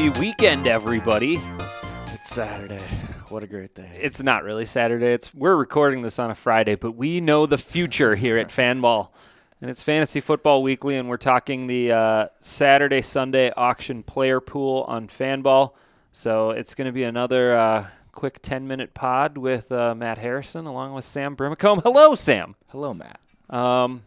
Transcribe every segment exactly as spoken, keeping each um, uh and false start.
Happy weekend, everybody. It's Saturday. What a great day. It's not really Saturday. It's we're recording this on a Friday, but we know the future here at Fanball. And it's Fantasy Football Weekly, and we're talking the uh, Saturday, Sunday auction player pool on Fanball. So it's going to be another uh, quick ten-minute pod with uh, Matt Harrison along with Sam Brimacombe. Hello, Sam. Hello, Matt. Um,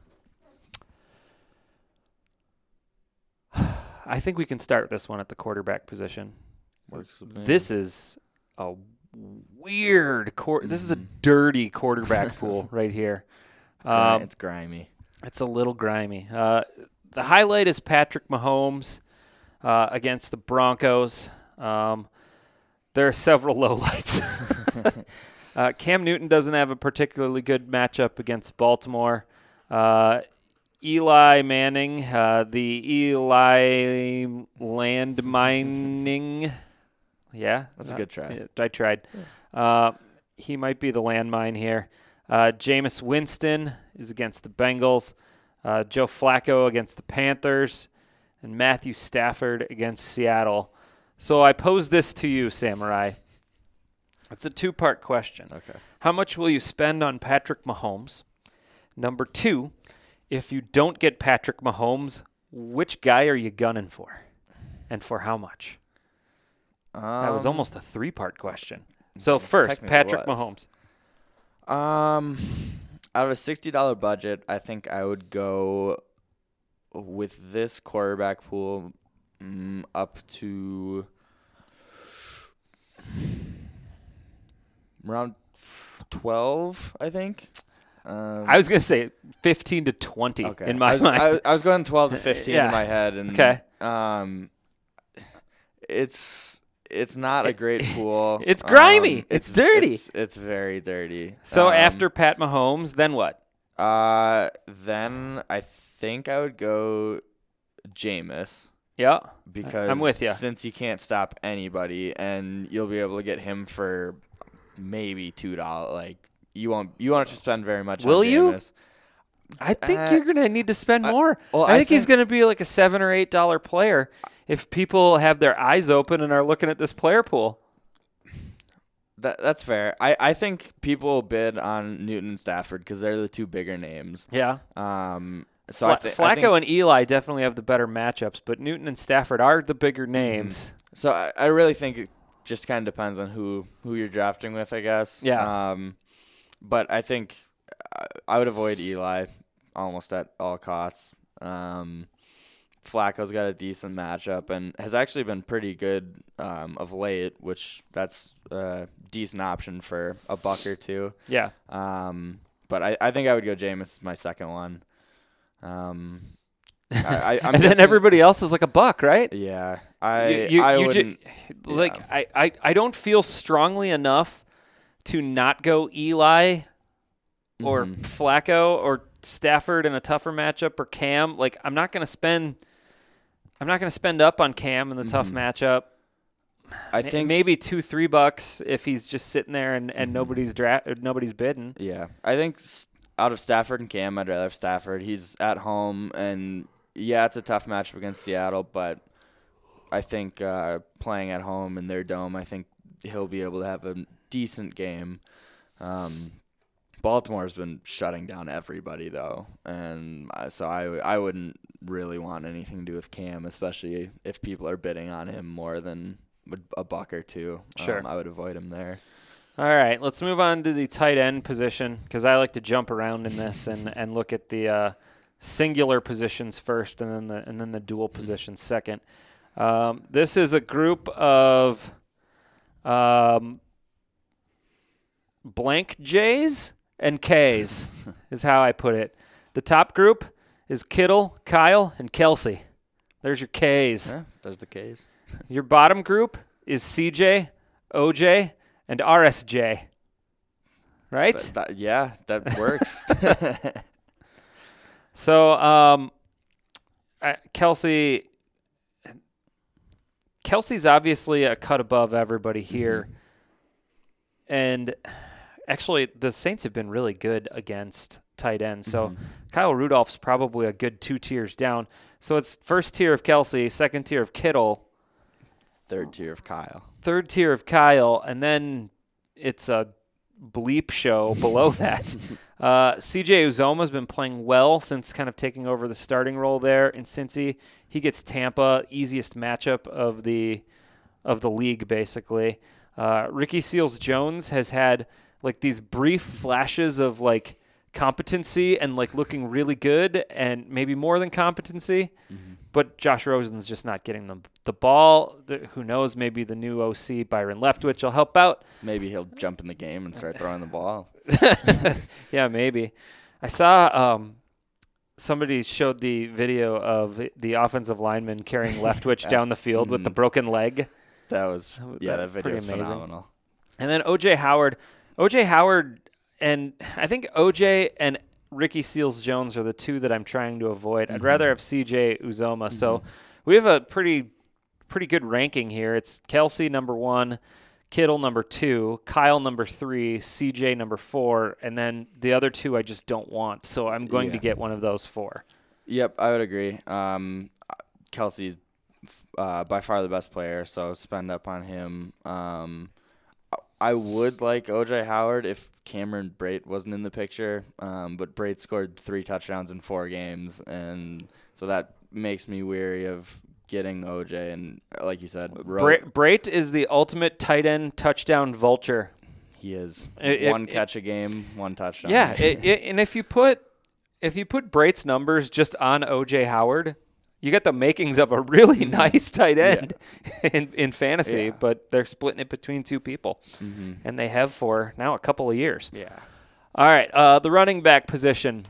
I think we can start this one at the quarterback position. Works with me. This is a weird quar- mm. This is a dirty quarterback pool right here. Um, it's grimy. It's a little grimy. Uh, the highlight is Patrick Mahomes uh, against the Broncos. Um, there are several lowlights. uh, Cam Newton doesn't have a particularly good matchup against Baltimore. Uh, Eli Manning, uh, the Eli landmining. Yeah, that's a good try. I tried. Yeah. Uh, he might be the landmine here. Uh, Jameis Winston is against the Bengals. Uh, Joe Flacco against the Panthers. And Matthew Stafford against Seattle. So I pose this to you, Samurai. It's a two-part question. Okay. How much will you spend on Patrick Mahomes? Number two, if you don't get Patrick Mahomes, which guy are you gunning for? And for how much? Um, that was almost a three-part question. So first, Patrick Mahomes. Um, out of a sixty dollars budget, I think I would go with this quarterback pool mm, up to around twelve, I think. Um, I was going to say fifteen to twenty okay. in my I was, mind. I was, I was going twelve to fifteen yeah. in my head. And, okay. Um, it's... It's not a great pool. It's grimy. Um, it's, it's dirty. It's, it's very dirty. So um, after Pat Mahomes, then what? Uh, then I think I would go Jameis. Yeah, because I'm with you. Since he can't stop anybody, and you'll be able to get him for maybe two dollars. Like you won't, you won't have to spend very much. Will on you? Jameis. I think uh, you're gonna need to spend more. I, well, I, think I think he's gonna be like a seven or eight dollar player. If people have their eyes open and are looking at this player pool. That That's fair. I, I think people bid on Newton and Stafford because they're the two bigger names. Yeah. Um. So Fla- I th- Flacco I think, and Eli definitely have the better matchups, but Newton and Stafford are the bigger names. So I, I really think it just kind of depends on who, who you're drafting with, I guess. Yeah. Um. But I think I would avoid Eli almost at all costs. Um. Flacco's got a decent matchup and has actually been pretty good um, of late, which that's a decent option for a buck or two. Yeah. Um, but I, I think I would go Jameis as my second one. Um, I, I, I'm and guessing, then everybody else is like a buck, right? Yeah. I you, you, I you wouldn't. Ju- like yeah. I, I, I don't feel strongly enough to not go Eli or mm-hmm. Flacco or Stafford in a tougher matchup or Cam. Like I'm not going to spend. I'm not going to spend up on Cam in the mm-hmm. tough matchup. I think maybe two, three bucks if he's just sitting there and, and mm-hmm. nobody's dra- nobody's bidding. Yeah, I think out of Stafford and Cam, I'd rather have Stafford. He's at home, and yeah, it's a tough matchup against Seattle, but I think uh, playing at home in their dome, I think he'll be able to have a decent game. Um, Baltimore's been shutting down everybody, though, and so I, I wouldn't really want anything to do with Cam, especially if people are bidding on him more than a buck or two. Sure. Um, I would avoid him there. All right, let's move on to the tight end position because I like to jump around in this and, and look at the uh, singular positions first and then the and then the dual positions second. Um, this is a group of um, blank J's and K's is how I put it. The top group is Kittle, Kyle, and Kelsey. There's your K's. Yeah, there's the K's. Your bottom group is C J, O J, and R S J. Right? That, that, yeah, that works. so, um, uh, Kelsey, Kelsey's obviously a cut above everybody here. Mm-hmm. And actually, the Saints have been really good against tight ends. So mm-hmm. Kyle Rudolph's probably a good two tiers down. So it's first tier of Kelsey, second tier of Kittle. third tier of Kyle. Third tier of Kyle, and then it's a bleep show below that. Uh, C J Uzomah's been playing well since kind of taking over the starting role there in Cincy. He gets Tampa, easiest matchup of the of the league, basically. Uh, Ricky Seals-Jones has had like these brief flashes of like competency and like looking really good and maybe more than competency. Mm-hmm. But Josh Rosen's just not getting them the ball. The, who knows? Maybe the new O C, Byron Leftwich, will help out. Maybe he'll jump in the game and start throwing the ball. Yeah, maybe. I saw um, somebody showed the video of the offensive lineman carrying Leftwich yeah. down the field mm-hmm. with the broken leg. That was, yeah, that video was amazing. Phenomenal. And then O J Howard. O J Howard, and I think O J and Ricky Seals-Jones are the two that I'm trying to avoid. Mm-hmm. I'd rather have C J Uzomah. Mm-hmm. So we have a pretty pretty good ranking here. It's Kelsey number one, Kittle number two, Kyle number three, C J number four, and then the other two I just don't want. So I'm going yeah. to get one of those four. Yep, I would agree. Um, Kelsey's uh, by far the best player, so spend up on him. Um, I would like O J Howard if Cameron Brate wasn't in the picture, um, but Brate scored three touchdowns in four games, and so that makes me weary of getting O J. And like you said, Bra- Brate is the ultimate tight end touchdown vulture. He is it, one it, catch it, a game, one touchdown. Yeah, it, it, and if you put if you put Brate's numbers just on O J Howard, you get the makings of a really nice tight end yeah. in, in fantasy, yeah. but they're splitting it between two people, mm-hmm. and they have for now a couple of years. Yeah. All right, uh, the running back position.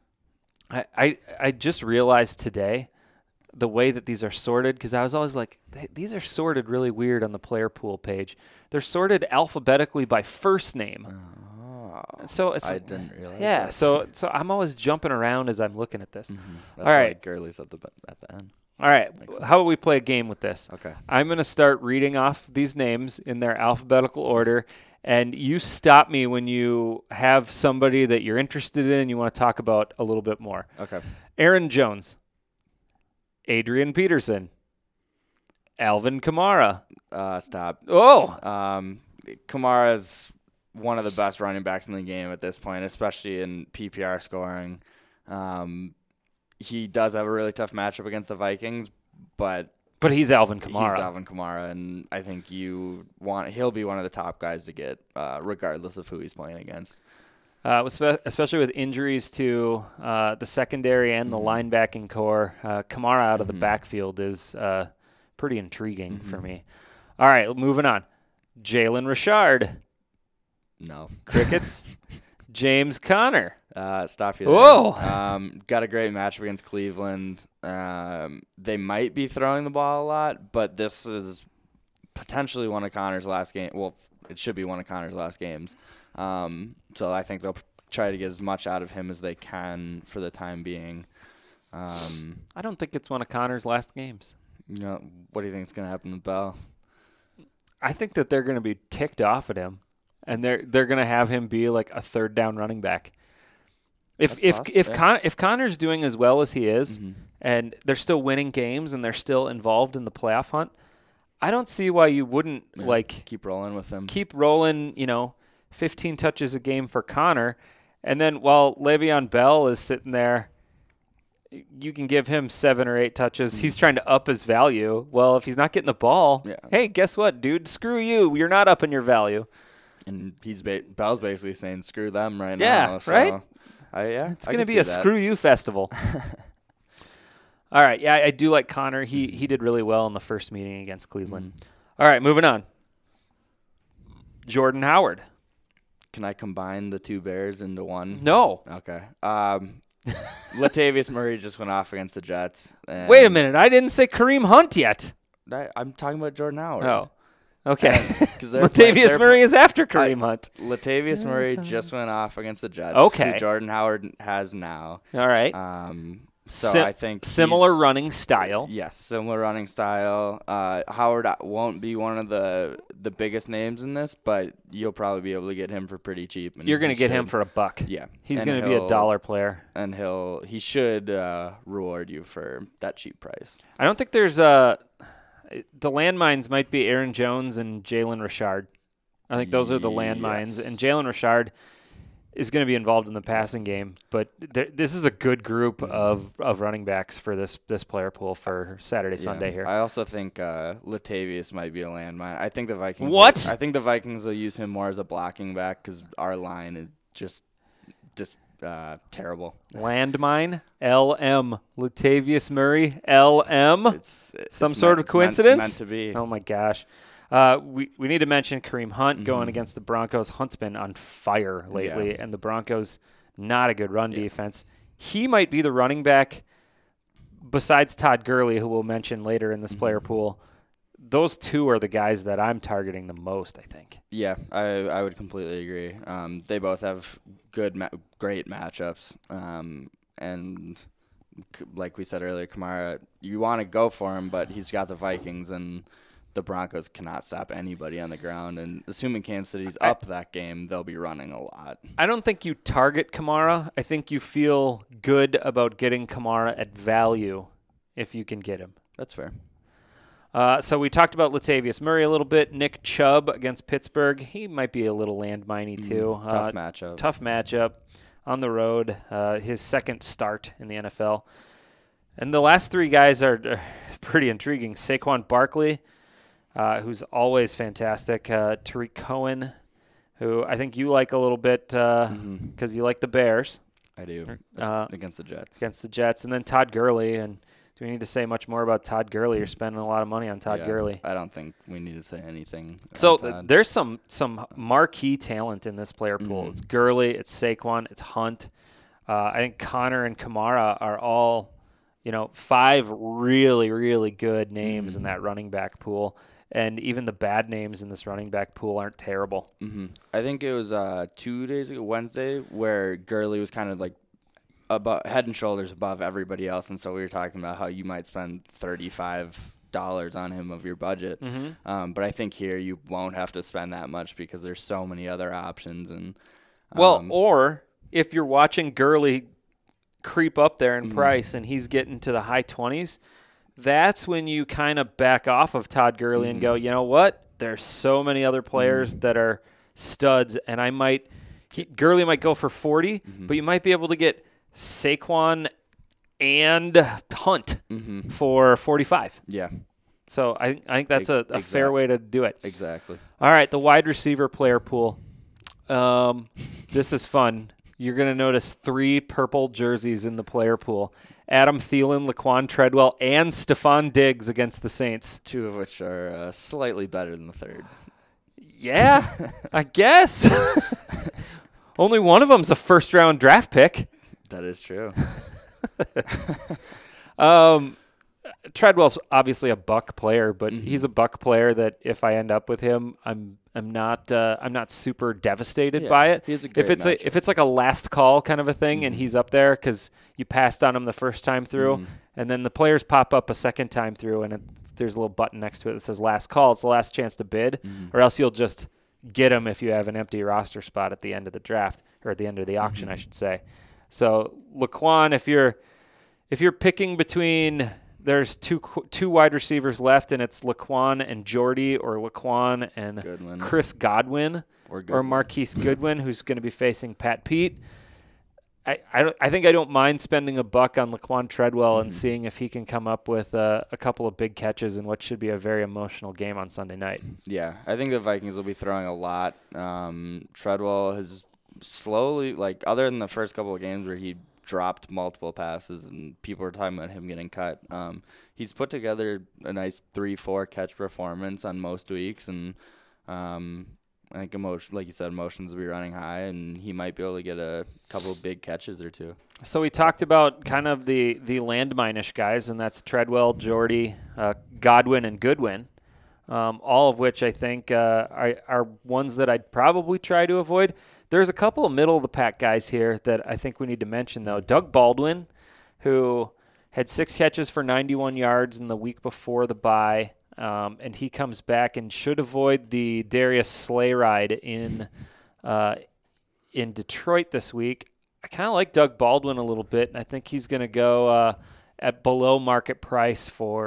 I, I I just realized today the way that these are sorted, because I was always like, these are sorted really weird on the player pool page. They're sorted alphabetically by first name. Oh, so it's I like, didn't realize Yeah, that. so so I'm always jumping around as I'm looking at this. Mm-hmm. That's All right. why Gurley's at the, at the end. All right, how about we play a game with this? Okay. I'm going to start reading off these names in their alphabetical order, and you stop me when you have somebody that you're interested in and you want to talk about a little bit more. Okay. Aaron Jones. Adrian Peterson. Alvin Kamara. Uh, stop. Oh. Um, Kamara's one of the best running backs in the game at this point, especially in P P R scoring. Um, he does have a really tough matchup against the Vikings, but but he's Alvin Kamara. He's Alvin Kamara, and I think you want he'll be one of the top guys to get, uh, regardless of who he's playing against. Uh, especially with injuries to uh, the secondary and the mm-hmm. linebacking core, uh, Kamara out of mm-hmm. the backfield is uh, pretty intriguing mm-hmm. for me. All right, moving on. Jalen Richard. No. Crickets. James Conner. Uh, stop you there. Whoa. Um, got a great match against Cleveland. Um, they might be throwing the ball a lot, but this is potentially one of Conner's last game. Well, it should be one of Conner's last games. Um, so I think they'll try to get as much out of him as they can for the time being. Um, I don't think it's one of Conner's last games. You know, what do you think is going to happen with Bell? I think that they're going to be ticked off at him, and they're they're going to have him be like a third down running back. If That's if possible, if yeah. Con- if Conner's doing as well as he is, mm-hmm. and they're still winning games and they're still involved in the playoff hunt, I don't see why you wouldn't yeah, like keep rolling with him. Keep rolling, you know, fifteen touches a game for Conner, and then while Le'Veon Bell is sitting there, you can give him seven or eight touches. Mm-hmm. He's trying to up his value. Well, if he's not getting the ball, yeah. hey, guess what, dude? Screw you. You're not upping your value. And he's ba- Bell's basically saying screw them right yeah, now. So right? I, yeah, it's going to be a that. Screw you festival. All right, yeah, I do like Conner. He he did really well in the first meeting against Cleveland. Mm-hmm. All right, moving on. Jordan Howard. Can I combine the two Bears into one? No. Okay. Um, Latavius Murray just went off against the Jets. And Wait a minute. I didn't say Kareem Hunt yet. I, I'm talking about Jordan Howard. Oh. Okay. Latavius playing, Murray is after Kareem I, Hunt. Latavius Murray just went off against the Jets. Okay. Who Jordan Howard has now. All right. Um, so Sim- I think similar running style. Yes, similar running style. Uh, Howard won't be one of the the biggest names in this, but you'll probably be able to get him for pretty cheap. And You're going to get should. him for a buck. Yeah, he's going to be a dollar player, and he'll he should uh, reward you for that cheap price. I don't think there's a. the landmines might be Aaron Jones and Jalen Richard. I think those are the landmines. Yes. And Jalen Richard is going to be involved in the passing game. But th- this is a good group of, of running backs for this this player pool for Saturday, Yeah. Sunday here. I also think uh, Latavius might be a landmine. I think the Vikings. What? Will, I think the Vikings will use him more as a blocking back because our line is just just uh, terrible. Landmine, L M. Latavius Murray, L M. It's, it's Some meant, sort of it's coincidence? Meant, meant to be. Oh, my gosh. Uh, we, we need to mention Kareem Hunt Mm-hmm. going against the Broncos. Hunt's been on fire lately, Yeah. and the Broncos, not a good run Yeah. defense. He might be the running back besides Todd Gurley, who we'll mention later in this Mm-hmm. player pool. Those two are the guys that I'm targeting the most, I think. Yeah, I I would completely agree. Um, they both have good, ma- great matchups, um, and c- like we said earlier, Kamara, you want to go for him, but he's got the Vikings, and the Broncos cannot stop anybody on the ground. And assuming Kansas City's I- up that game, they'll be running a lot. I don't think you target Kamara. I think you feel good about getting Kamara at value if you can get him. That's fair. Uh, so we talked about Latavius Murray a little bit. Nick Chubb against Pittsburgh. He might be a little landminey too. Mm, tough uh, matchup. Tough matchup on the road. Uh, his second start in the N F L. And the last three guys are, are pretty intriguing. Saquon Barkley, uh, who's always fantastic. Uh, Tariq Cohen, who I think you like a little bit because Mhm. you like the Bears I do uh, against the Jets. against the Jets. And then Todd Gurley. And do we need to say much more about Todd Gurley? You're spending a lot of money on Todd Yeah, Gurley. I don't think we need to say anything. So on th- Todd. there's some some marquee talent in this player pool. Mhm. It's Gurley, it's Saquon, it's Hunt. Uh, I think Connor and Kamara are all, you know, five really, really good names in that running back pool. And even the bad names in this running back pool aren't terrible. hmm I think it was uh, two days ago, Wednesday, where Gurley was kind of like above, head and shoulders above everybody else, and so we were talking about how you might spend thirty-five dollars on him of your budget. Mm-hmm. Um, but I think here you won't have to spend that much because there's so many other options. And um, Well, or if you're watching Gurley creep up there in Mhm. price and he's getting to the high twenties, that's when you kind of back off of Todd Gurley and Mhm. go, you know what? There's so many other players that are studs, and I might he, Gurley might go for forty, Mhm. but you might be able to get Saquon and Hunt mhm. for forty-five. yeah, So I, I think that's a, a fair Exact- way to do it. exactly. All right, the wide receiver player pool. Um, this is fun. You're going to notice three purple jerseys in the player pool. Adam Thielen, Laquan Treadwell, and Stephon Diggs against the Saints. Two of which are uh, slightly better than the third. Yeah, I guess. Only one of them's a first-round draft pick. That is true. Um, Treadwell's obviously a buck player, but Mhm. he's a buck player that if I end up with him, I'm I'm not uh, I'm not super devastated Yeah, by it. he has a If great it's matchup. a, if it's like a last call kind of a thing, and Mhm. he's up there because you passed on him the first time through, Mhm. and then the players pop up a second time through, and it, there's a little button next to it that says last call. It's the last chance to bid, Mhm. or else you'll just get him if you have an empty roster spot at the end of the draft or at the end of the auction, I Mhm. should say. So Laquan, if you're if you're picking between, there's two qu- two wide receivers left, and it's Laquan and Jordy, or Laquan and Goodwin. Chris Godwin, Or, or Goodwin. Marquise Goodwin, who's going to be facing Pat Pete. I, I, don't- I think I don't mind spending a buck on Laquan Treadwell and Mhm. seeing if he can come up with uh, a couple of big catches in what should be a very emotional game on Sunday night. Yeah, I think the Vikings will be throwing a lot. Um, Treadwell has slowly, like, other than the first couple of games where he dropped multiple passes and people were talking about him getting cut, um, he's put together a nice three, four catch performance on most weeks, and um, I think emotion, like you said, emotions will be running high, and he might be able to get a couple of big catches or two. So we talked about kind of the, the landmine-ish guys, and that's Treadwell, Jordy, uh, Godwin, and Goodwin, um, all of which I think uh, are, are ones that I'd probably try to avoid. There's a couple of middle-of-the-pack guys here that I think we need to mention, though. Doug Baldwin, who had six catches for ninety-one yards in the week before the bye, um, and he comes back and should avoid the Darius Slay ride in uh, in Detroit this week. I kind of like Doug Baldwin a little bit, and I think he's going to go uh, at below market price for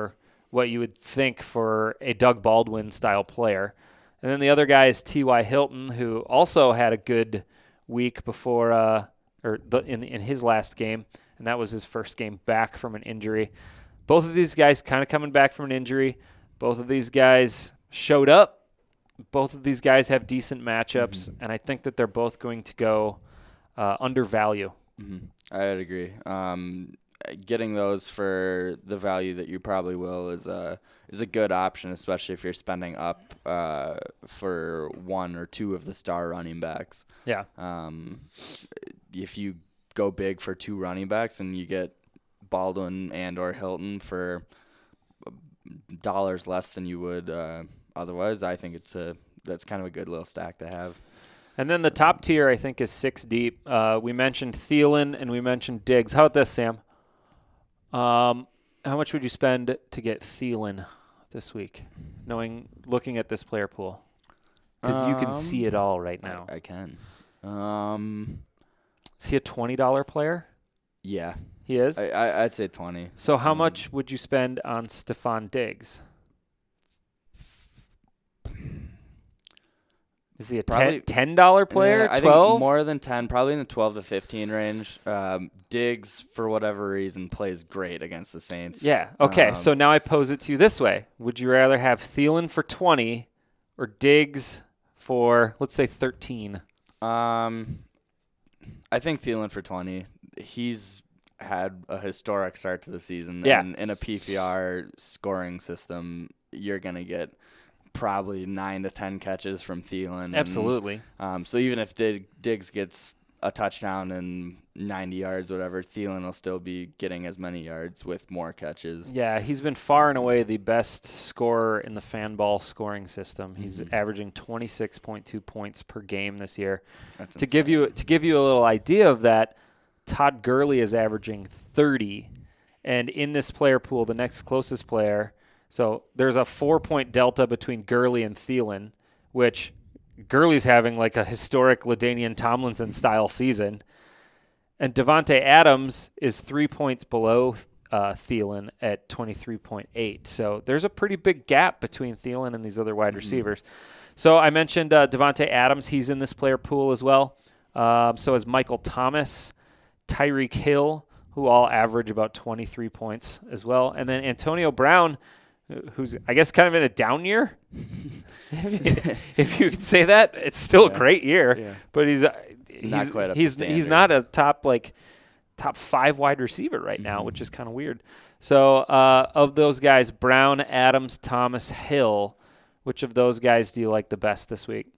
what you would think for a Doug Baldwin style player. And then the other guy is T Y. Hilton, who also had a good week before, uh, or the, in in his last game, and that was his first game back from an injury. Both of these guys kind of coming back from an injury. Both of these guys showed up. Both of these guys have decent matchups, mm-hmm. and I think that they're both going to go uh, under value. Mm-hmm. I would agree. Um, getting those for the value that you probably will is a is a good option, especially if you're spending up uh, for one or two of the star running backs. Yeah. Um, if you go big for two running backs and you get Baldwin and or Hilton for dollars less than you would uh, otherwise, I think it's a that's kind of a good little stack to have. And then the top tier, I think, is six deep. Uh, we mentioned Thielen and we mentioned Diggs. How about this, Sam? Um, how much would you spend to get Thielen this week, knowing looking at this player pool? Because um, you can see it all right now. I, I can. Um, is he a twenty dollars player? Yeah. He is? I, I, I'd say twenty. So how um, much would you spend on Stephon Diggs? Is he a probably, ten dollars player? Yeah, I twelve? think more than ten, probably in the twelve to fifteen range. Um, Diggs, for whatever reason, plays great against the Saints. Yeah. Okay, um, so now I pose it to you this way. Would you rather have Thielen for twenty or Diggs for, let's say, thirteen? Um, I think Thielen for twenty. He's had a historic start to the season. Yeah. And in a P P R scoring system, you're going to get probably nine to ten catches from Thielen. Absolutely. And, um, so even if Dig- Diggs gets a touchdown and ninety yards, whatever, Thielen will still be getting as many yards with more catches. Yeah, he's been far and away the best scorer in the Fanball scoring system. He's mm-hmm. averaging twenty-six point two points per game this year. That's to insane. give you to give you a little idea of that, Todd Gurley is averaging thirty, and in this player pool, the next closest player, so there's a four-point delta between Gurley and Thielen, which Gurley's having like a historic LaDainian Tomlinson-style season, and Devontae Adams is three points below uh, Thielen at twenty-three point eight. So there's a pretty big gap between Thielen and these other wide mm-hmm. receivers. So I mentioned uh, Devontae Adams. He's in this player pool as well. Um, so is Michael Thomas, Tyreek Hill, who all average about twenty-three points as well. And then Antonio Brown, who's, I guess, kind of in a down year. if, you, if you could say that, it's still yeah. a great year. Yeah. But he's he's not quite up he's to he's not a top like top five wide receiver right now, mm-hmm. which is kind of weird. So uh, of those guys, Brown, Adams, Thomas, Hill, which of those guys do you like the best this week?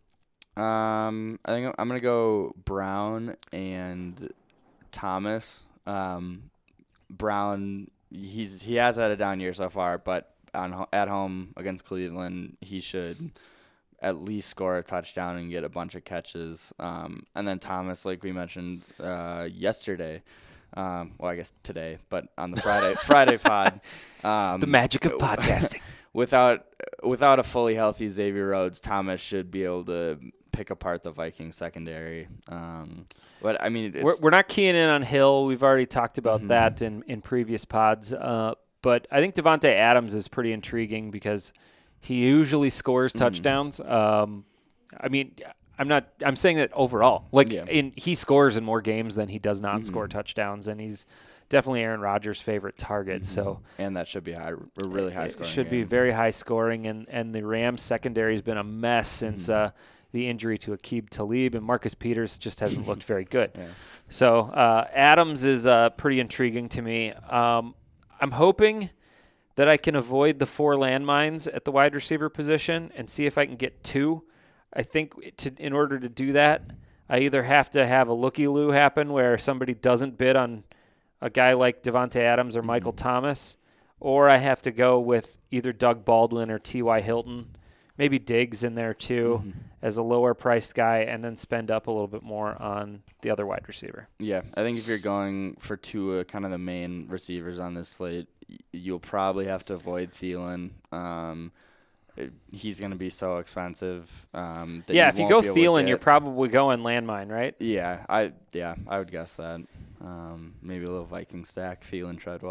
Um, I think I'm gonna go Brown and Thomas. Um, Brown, he's he has had a down year so far, but on at home against Cleveland, he should at least score a touchdown and get a bunch of catches. Um, and then Thomas, like we mentioned uh, yesterday, um, well, I guess today, but on the Friday Friday pod, um, the magic of podcasting. without without a fully healthy Xavier Rhodes, Thomas should be able to pick apart the Vikings secondary. Um, but I mean, it's, we're, we're not keying in on Hill. We've already talked about mm-hmm. that in, in previous pods. Uh, but I think Devontae Adams is pretty intriguing because he usually scores touchdowns. Mm-hmm. Um, I mean, I'm not. I'm saying that overall, like yeah. in he scores in more games than he does not mm-hmm. score touchdowns, and he's definitely Aaron Rodgers' favorite target. Mm-hmm. So and that should be high, a really high it scoring. Should game. be very high scoring, and and the Rams secondary has been a mess since. Mm-hmm. Uh, the injury to Aqib Talib, and Marcus Peters just hasn't looked very good. Yeah. So uh, Adams is uh, pretty intriguing to me. Um, I'm hoping that I can avoid the four landmines at the wide receiver position and see if I can get two. I think to, in order to do that, I either have to have a looky-loo happen where somebody doesn't bid on a guy like Devontae Adams or mm-hmm. Michael Thomas, or I have to go with either Doug Baldwin or T Y. Hilton. Maybe Diggs in there too mm-hmm. as a lower priced guy, and then spend up a little bit more on the other wide receiver. Yeah, I think if you're going for two uh, kind of the main receivers on this slate, y- you'll probably have to avoid Thielen. Um, it, he's going to be so expensive. Um, that yeah, you if you won't go be able Thielen, to you're probably going landmine, right? Yeah, I yeah I would guess that. Um, maybe a little Viking stack, Thielen Treadwell.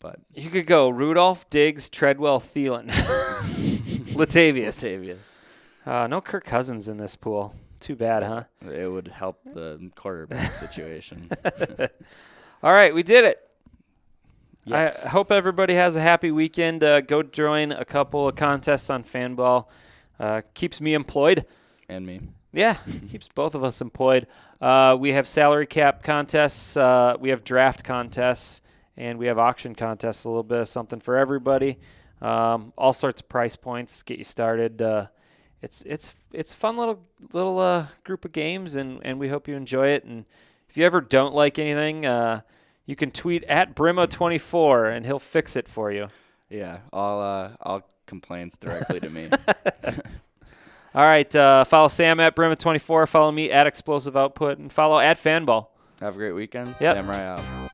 but you could go Rudolph, Diggs, Treadwell, Thielen, Latavius. Latavius. Uh, no Kirk Cousins in this pool. Too bad, huh? It would help the quarterback situation. All right, we did it. Yes. I hope everybody has a happy weekend. Uh, go join a couple of contests on Fanball. Uh, keeps me employed. And me. Yeah, keeps both of us employed. Uh, we have salary cap contests. Uh, we have draft contests. And we have auction contests, a little bit of something for everybody. Um, all sorts of price points, get you started. Uh, it's it's it's a fun little little uh, group of games, and, and we hope you enjoy it. And if you ever don't like anything, uh, you can tweet at Brimo twenty-four, and he'll fix it for you. Yeah, all uh, all complaints directly to me. All right, uh, follow Sam at Brimo twenty-four. Follow me at Explosive Output, and follow at Fanball. Have a great weekend. Yep. Samurai out.